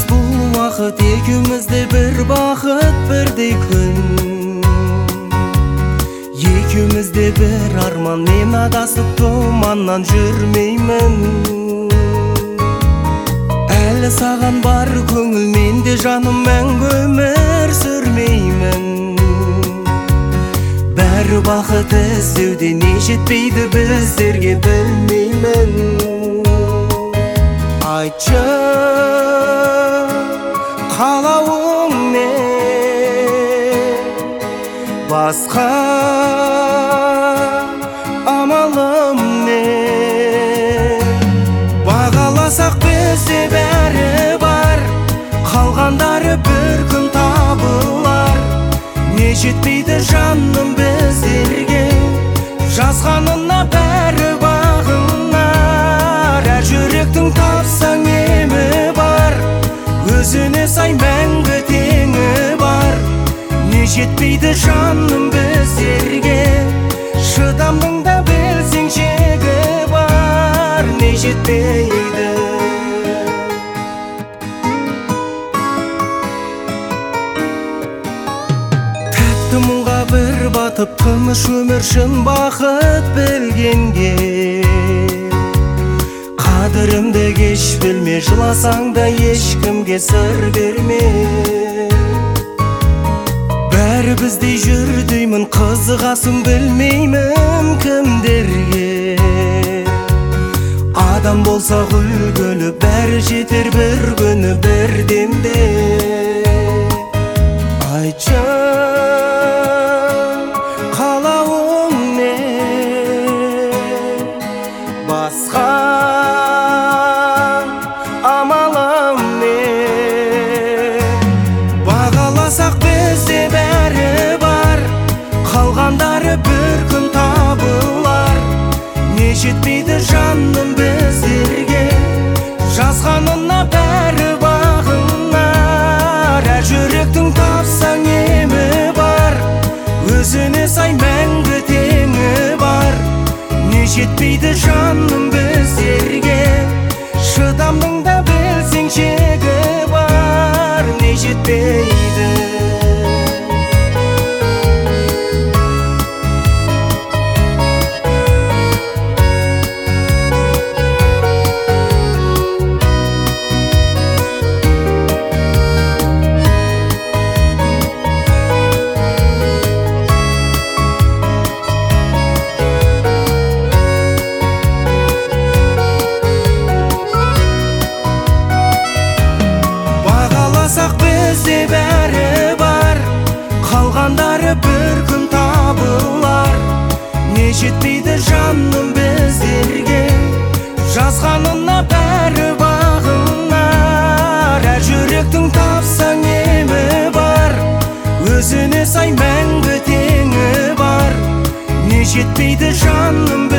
бұл уақыт, екеумізде бір бақыт, бірдей күн. Екеумізде бір арман, мен адасып тұманнан жүрмеймін. Әлі саған бар көңіл, менде жаным, мәңгі өмір сүрмеймін. Бәрі бақыт іздеуде, не жетпейді біздерге, білмеймін. Айтшы, қалауың не, басқа амалым не? Бағаласақ бізде бәрі бар, қалғандары бір күн табылар. Не жетпейді жаным біздерге, жазғанына бәрі бағынар. Әр жүректің тапсаң емі бар, өзіне сай мәңгі теңі бар. Не жетпейді жаным біздерге, шыдамның да білсең шегі бар. Не жетпейді. Тәтті мұңға бір батып, тыныш өмір шын бақыт білгенге. Қадірімді кеш білме, жыласаң да ешкімге сыр берме. Бәрі біздей жүр деймін, қызығасың білмеймін кімдерге. Адам болсақ үлгілі, бәрі жетер бір күні, бір демде. Айтшы, қалауың не, басқа амалым не? Бағаласақ бізде бәрі бар, қалғандары бір күн табылар. Не жетпейді жаным біздерге, жазғанына бәрі бағынар. Әр жүректің тапсаң емі бар, өзіне сай мәңгі теңі бар. Не жетпейді жаным біздерге, шыдамның да білсең шегі бар. Не жетпейді. Бізде бәрі бар, қалғандары бір күн табылар. Не жетпейді жаным біздерге, жазғанына бәрі бағынар. Әр жүректің тапсаң емі бар, өзіне сай мәңгі теңі бар. Не жетпейді жаным